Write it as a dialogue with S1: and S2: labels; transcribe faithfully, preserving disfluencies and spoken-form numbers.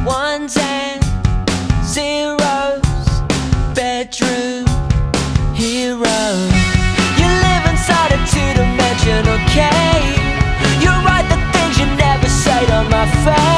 S1: ones and zeros, bedroom hero. You live inside a two-dimensional cave. You write the things you never say to my face.